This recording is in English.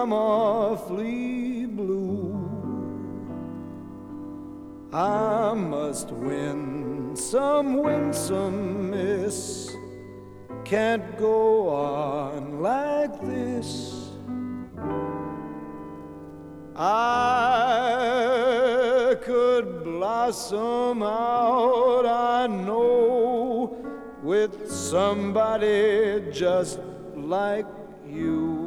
I'm awfully blue. I must win some miss. Can't go on like this. I could blossom out, I know, with somebody just like you.